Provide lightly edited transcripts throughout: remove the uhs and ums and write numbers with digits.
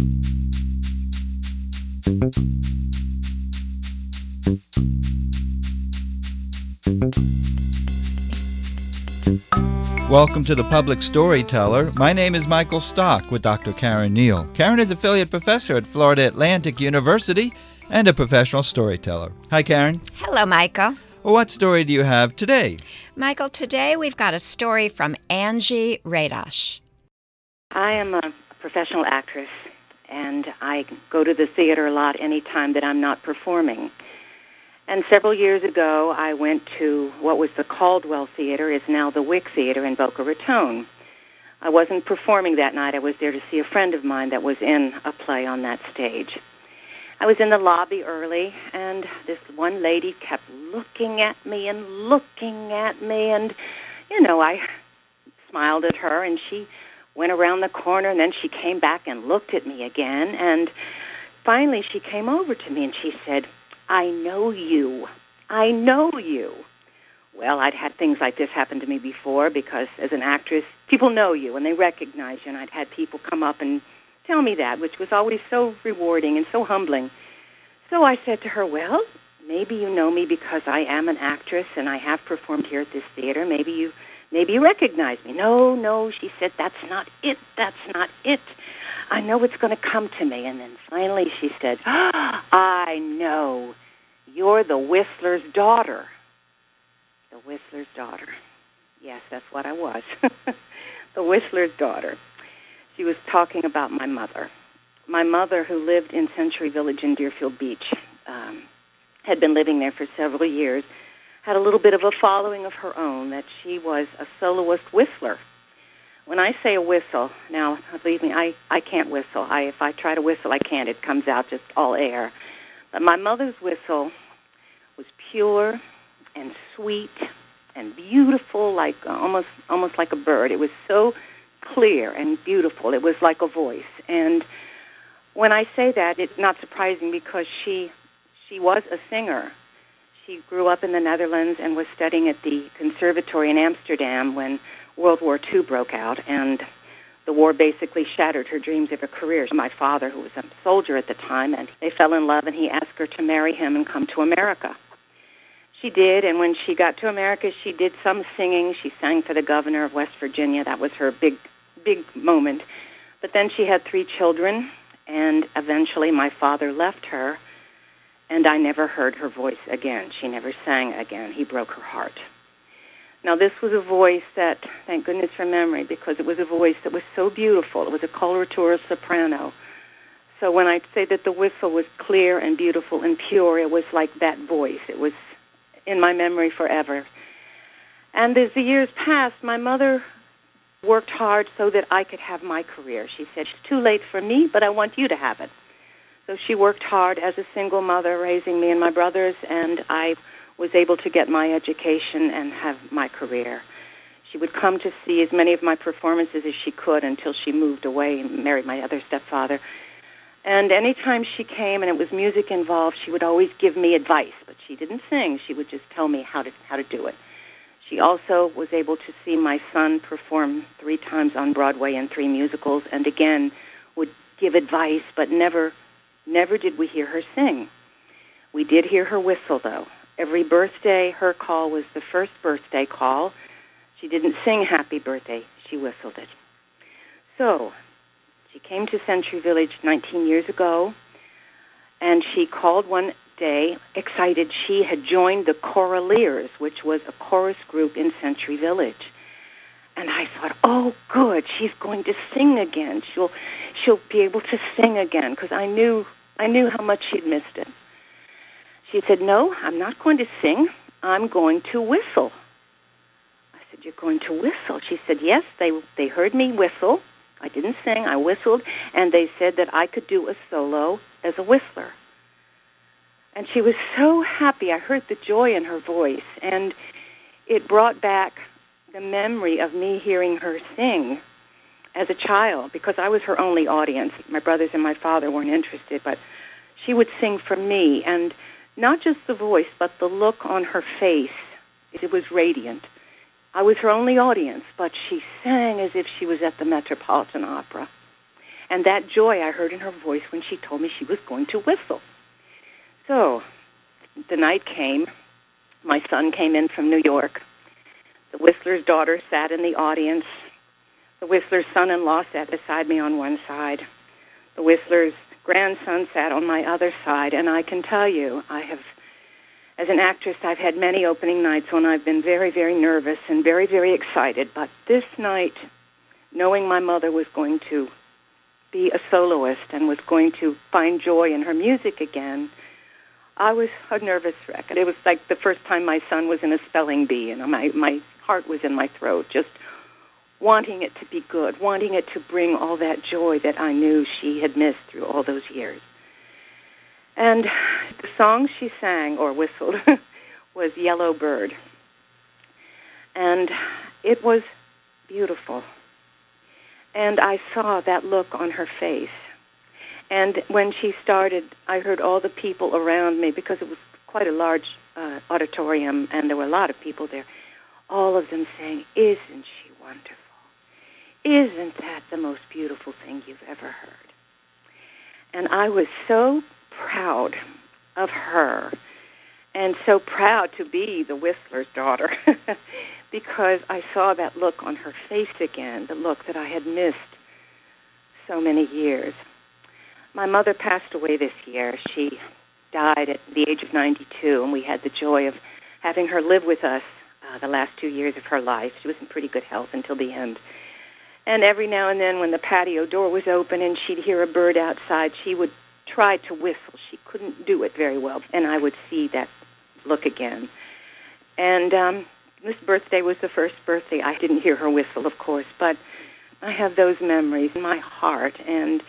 Welcome to the Public Storyteller. My name is Michael Stock with Dr. Karen Neal. Karen is affiliate professor at Florida Atlantic University and a professional storyteller. Hi, Karen. Hello, Michael. Well, what story do you have today? Michael, today we've got a story from Angie Radash. I am a professional actress, and I go to the theater a lot anytime that I'm not performing. And several years ago, I went to what was the Caldwell Theater, is now the Wick Theater in Boca Raton. I wasn't performing that night. I was there to see a friend of mine that was in a play on that stage. I was in the lobby early, and this one lady kept looking at me, and, I smiled at her, and she went around the corner, and then she came back and looked at me again, and finally she came over to me, and she said, I know you. Well, I'd had things like this happen to me before because as an actress, people know you and they recognize you, and I'd had people come up and tell me that, which was always so rewarding and so humbling. So I said to her, well, maybe you know me because I am an actress and I have performed here at this theater. Maybe you recognize me. No, she said, that's not it. I know it's going to come to me. And then finally she said, I know. You're the Whistler's daughter. The Whistler's daughter. Yes, that's what I was. The Whistler's daughter. She was talking about my mother. My mother, who lived in Century Village in Deerfield Beach, had been living there for several years, had a little bit of a following of her own, that she was a soloist whistler. When I say a whistle, now, believe me, I can't whistle. If I try to whistle, I can't. It comes out just all air. But my mother's whistle was pure and sweet and beautiful, like almost like a bird. It was so clear and beautiful. It was like a voice. And when I say that, it's not surprising because she was a singer. She grew up in the Netherlands and was studying at the conservatory in Amsterdam when World War II broke out, and the war basically shattered her dreams of a career. My father, who was a soldier at the time, and they fell in love, and he asked her to marry him and come to America. She did, and when she got to America, she did some singing. She sang for the governor of West Virginia. That was her big moment. But then she had 3 children, and eventually my father left her, and I never heard her voice again. She never sang again. He broke her heart. Now, this was a voice that, thank goodness for memory, because it was a voice that was so beautiful. It was a coloratura soprano. So when I say that the whistle was clear and beautiful and pure, it was like that voice. It was in my memory forever. And as the years passed, my mother worked hard so that I could have my career. She said, it's too late for me, but I want you to have it. So she worked hard as a single mother, raising me and my brothers, and I was able to get my education and have my career. She would come to see as many of my performances as she could until she moved away and married my other stepfather. And anytime she came and it was music involved, she would always give me advice, but she didn't sing. She would just tell me how to do it. She also was able to see my son perform 3 times on Broadway in 3 musicals, and again would give advice, but never did we hear her sing. We did hear her whistle, though. Every birthday, her call was the first birthday call. She didn't sing happy birthday. She whistled it. So she came to Century Village 19 years ago, and she called one day, excited. She had joined the Choraleers, which was a chorus group in Century Village. And I thought, oh, good, she's going to sing again. She'll be able to sing again, because I knew how much she'd missed it. She said, no, I'm not going to sing. I'm going to whistle. I said, you're going to whistle? She said, yes, they heard me whistle. I didn't sing, I whistled, and they said that I could do a solo as a whistler. And she was so happy. I heard the joy in her voice, and it brought back the memory of me hearing her sing as a child, because I was her only audience. My brothers and my father weren't interested, but she would sing for me, and not just the voice, but the look on her face. It was radiant. I was her only audience, but she sang as if she was at the Metropolitan Opera. And that joy I heard in her voice when she told me she was going to whistle. So the night came. My son came in from New York. The Whistler's daughter sat in the audience. The Whistler's son-in-law sat beside me on one side. The Whistler's grandson sat on my other side. And I can tell you, as an actress, I've had many opening nights when I've been very, very nervous and very, very excited. But this night, knowing my mother was going to be a soloist and was going to find joy in her music again, I was a nervous wreck. It was like the first time my son was in a spelling bee, and my heart was in my throat, just wanting it to be good, wanting it to bring all that joy that I knew she had missed through all those years. And the song she sang, or whistled, was Yellow Bird. And it was beautiful. And I saw that look on her face. And when she started, I heard all the people around me, because it was quite a large auditorium, and there were a lot of people there, all of them saying, "Isn't she wonderful? Isn't that the most beautiful thing you've ever heard?" And I was so proud of her, and so proud to be the Whistler's daughter, because I saw that look on her face again, the look that I had missed so many years. My mother passed away this year. She died at the age of 92, and we had the joy of having her live with us the last 2 years of her life. She was in pretty good health until the end. And every now and then when the patio door was open and she'd hear a bird outside, she would try to whistle. She couldn't do it very well, and I would see that look again. And this birthday was the first birthday I didn't hear her whistle, of course, but I have those memories in my heart, and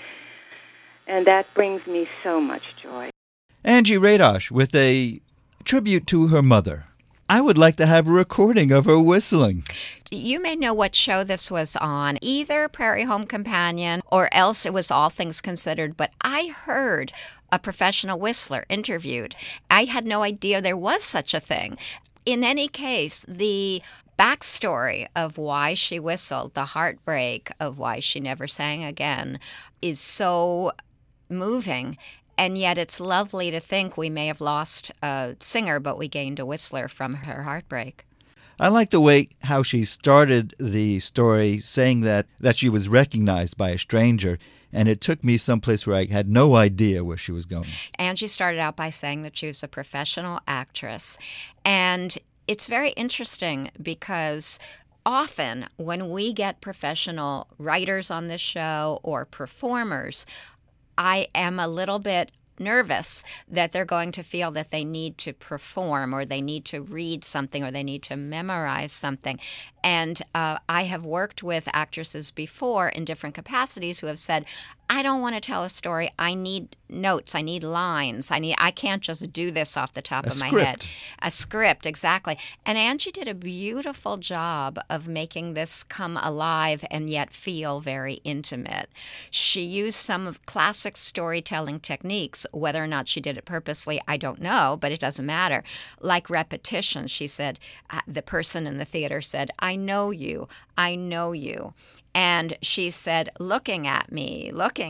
that brings me so much joy. Angie Radosh with a tribute to her mother. I would like to have a recording of her whistling. You may know what show this was on, either Prairie Home Companion or else it was All Things Considered, but I heard a professional whistler interviewed. I had no idea there was such a thing. In any case, the backstory of why she whistled, the heartbreak of why she never sang again, is so moving. And yet it's lovely to think we may have lost a singer, but we gained a whistler from her heartbreak. I like the way how she started the story saying that she was recognized by a stranger, and it took me someplace where I had no idea where she was going. Angie started out by saying that she was a professional actress. And it's very interesting because often when we get professional writers on this show or performers, I am a little bit nervous that they're going to feel that they need to perform or they need to read something or they need to memorize something. And I have worked with actresses before in different capacities who have said, I don't want to tell a story. I need notes. I need lines. I can't just do this off the top of my head. A script, exactly. And Angie did a beautiful job of making this come alive and yet feel very intimate. She used some of classic storytelling techniques. Whether or not she did it purposely, I don't know, but it doesn't matter. Like repetition, she said, the person in the theater said, I know you. I know you. And she said, looking at me.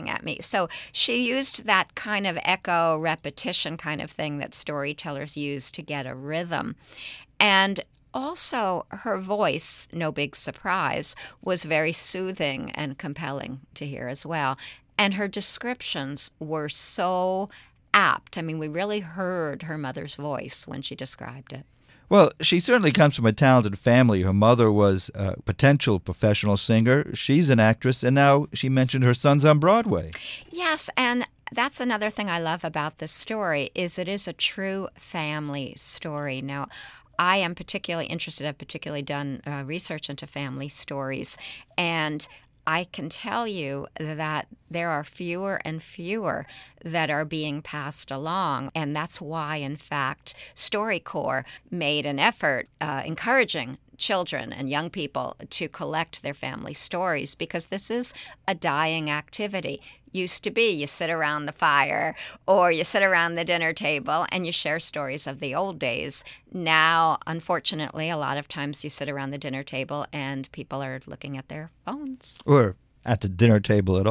So she used that kind of echo repetition kind of thing that storytellers use to get a rhythm. And also her voice, no big surprise, was very soothing and compelling to hear as well. And her descriptions were so apt. I mean, we really heard her mother's voice when she described it. Well, she certainly comes from a talented family. Her mother was a potential professional singer. She's an actress, and now she mentioned her son's on Broadway. Yes, and that's another thing I love about this story is it is a true family story. Now, I am particularly interested, I've particularly done research into family stories, and I can tell you that there are fewer and fewer that are being passed along. And that's why, in fact, StoryCorps made an effort encouraging children and young people to collect their family stories because this is a dying activity. Used to be you sit around the fire or you sit around the dinner table and you share stories of the old days. Now, unfortunately, a lot of times you sit around the dinner table and people are looking at their phones. Or at the dinner table at all.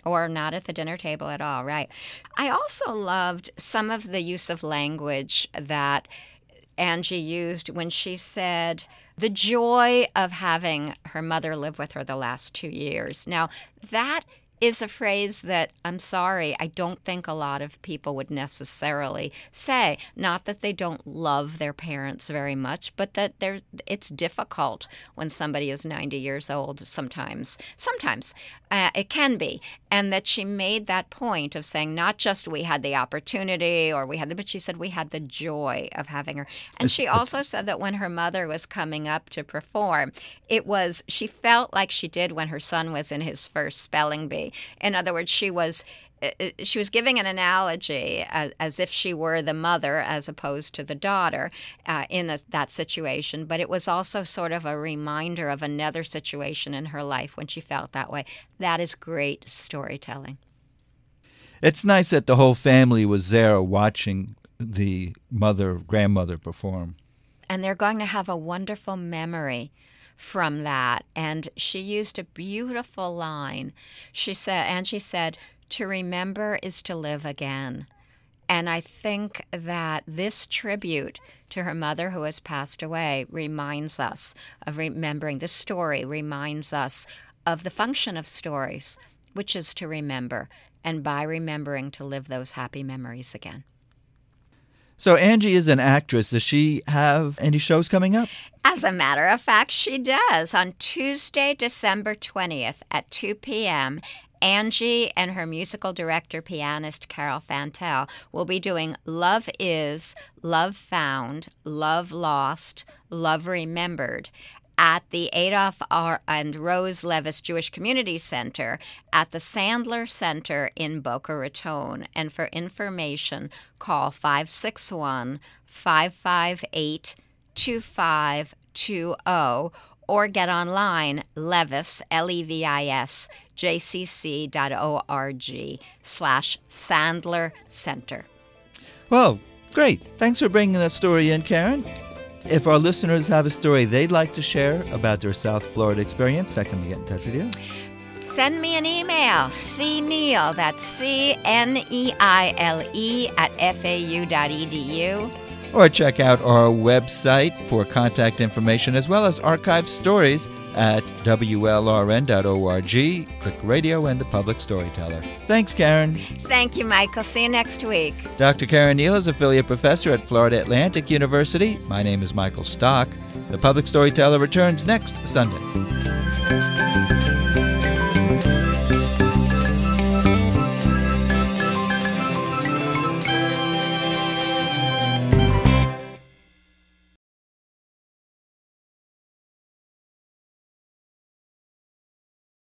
Or not at the dinner table at all, right. I also loved some of the use of language that Angie used when she said the joy of having her mother live with her the last 2 years. Now, that is a phrase that, I'm sorry, I don't think a lot of people would necessarily say. Not that they don't love their parents very much, but that it's difficult when somebody is 90 years old sometimes. Sometimes it can be. And that she made that point of saying not just we had the opportunity or but she said we had the joy of having her. And she also said that when her mother was coming up to perform, she felt like she did when her son was in his first spelling bee. In other words, she was giving an analogy as if she were the mother as opposed to the daughter in that situation. But it was also sort of a reminder of another situation in her life when she felt that way. That is great storytelling. It's nice that the whole family was there watching the grandmother perform. And they're going to have a wonderful memory from that. And she used a beautiful line. Angie said, "To remember is to live again." And I think that this tribute to her mother who has passed away reminds us of remembering. This story reminds us of the function of stories, which is to remember, and by remembering to live those happy memories again. So Angie is an actress. Does she have any shows coming up? As a matter of fact, she does. On Tuesday, December 20th at 2 p.m., Angie and her musical director, pianist Carol Fantel will be doing Love Is, Love Found, Love Lost, Love Remembered at the Adolph R. and Rose Levis Jewish Community Center at the Sandler Center in Boca Raton. And for information, call 561-558-2520 or get online, Levis, Levis, jcc.org/Sandler Center. Well, great. Thanks for bringing that story in, Karen. If our listeners have a story they'd like to share about their South Florida experience, how can they get in touch with you? Send me an email, cneile, that's CNEILE @fau.edu. Or check out our website for contact information as well as archived stories at WLRN.org. Click Radio and the Public Storyteller. Thanks, Karen. Thank you, Michael. See you next week. Dr. Karen Neal is affiliate professor at Florida Atlantic University. My name is Michael Stock. The Public Storyteller returns next Sunday.